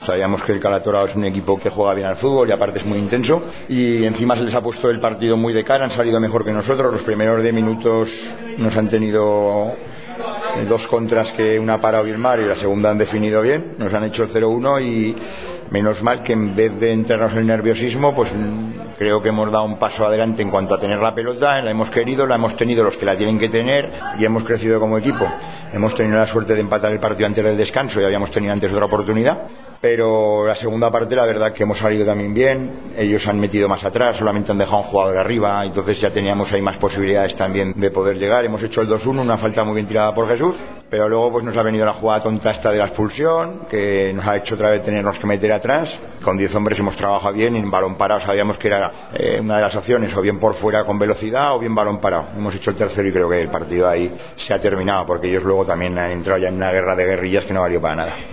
Sabíamos que el Calatorao es un equipo que juega bien al fútbol y aparte es muy intenso, y encima se les ha puesto el partido muy de cara, han salido mejor que nosotros. Los primeros 10 minutos nos han tenido dos contras que una ha parado Vilmar y la segunda han definido bien, nos han hecho el 0-1 y menos mal que en vez de entrarnos en el nerviosismo, pues creo que hemos dado un paso adelante en cuanto a tener la pelota, la hemos querido, la hemos tenido los que la tienen que tener y hemos crecido como equipo. Hemos tenido la suerte de empatar el partido antes del descanso y habíamos tenido antes otra oportunidad, pero la segunda parte la verdad que hemos salido también bien. Ellos han metido más atrás, solamente han dejado un jugador arriba, entonces ya teníamos ahí más posibilidades también de poder llegar. Hemos hecho el 2-1, una falta muy bien tirada por Jesús, pero luego pues nos ha venido la jugada tonta esta de la expulsión, que nos ha hecho otra vez tenernos que meter atrás. Con 10 hombres hemos trabajado bien, en balón parado sabíamos que era una de las opciones, o bien por fuera con velocidad o bien balón parado. Hemos hecho el tercero y creo que el partido ahí se ha terminado, porque ellos luego también han entrado ya en una guerra de guerrillas que no valió para nada.